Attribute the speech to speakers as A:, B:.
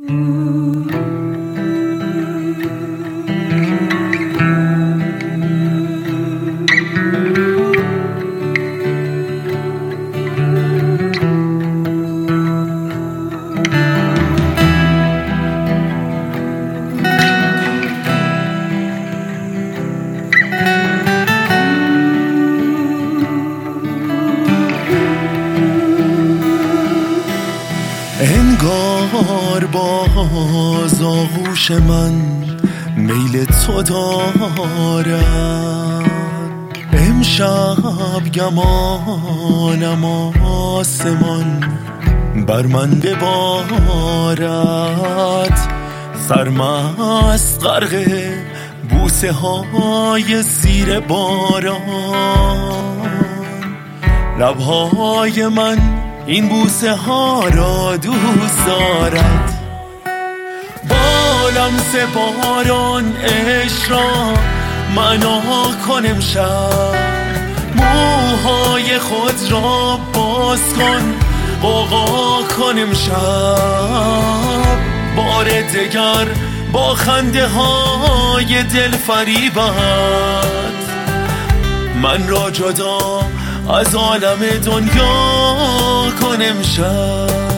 A: انگار باز آغوش من میل تو دارد، امشب گمانم آسمان بر من ببارد. سرمست غرق بوسه های زیر باران، لبهای من این بوسه ها را دوست دارد. با لمس باران عشق را معنا کن امشب، موهای خود را باز کن، غوغا کن امشب. بار دگر با خنده های دل فریبت من را جدا از عالم دنیا کن امشب.